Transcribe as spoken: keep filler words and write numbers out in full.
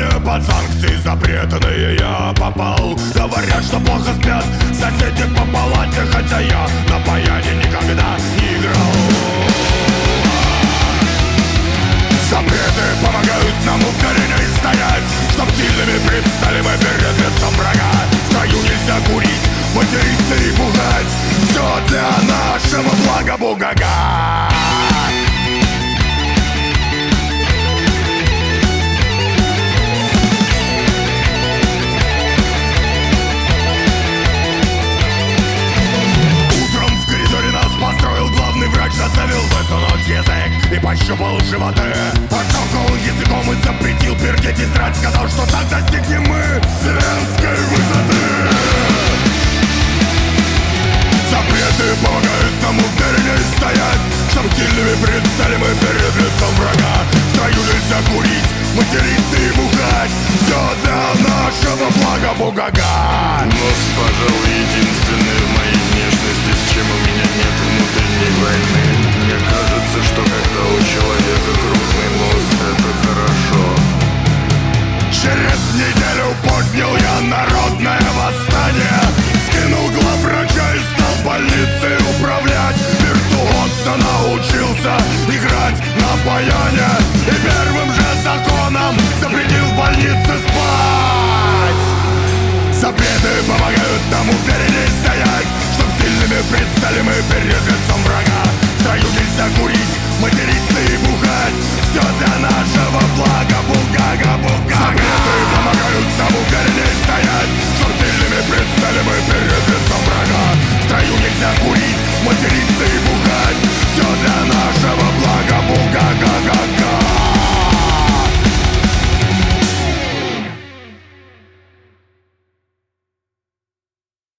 районе под санкции запретные я попал. Говорят, что плохо спят соседи по палате, хотя я на баяне никогда не играл. Запреты помогают нам увереннее стоять, чтоб сильными предстали мы перед лицом врага. В строю нельзя курить, материться и пугать. Все для нашего блага, бугага. Построил главный врач, заставил высунуть язык и пощупал животы. Подсокал языком и запретил пердеть и срать. Сказал, что так достигнем мы вселенской высоты. Запреты помогают нам увереннее стоять, чтоб сильными предстали мы перед лицом врага. В строю нельзя курить, материться и бухать. Все для нашего блага, бугага. Нос, пожалуй, единственный в моей внешности, с чем у меня нет внутренней войны. Мне кажется, что когда у человека крупный нос, это хорошо. Через неделю поднял я народное восстание. Скинул главврача и стал больницей управлять. Виртуозно научился играть на баяне. И первым же законом запретил в больнице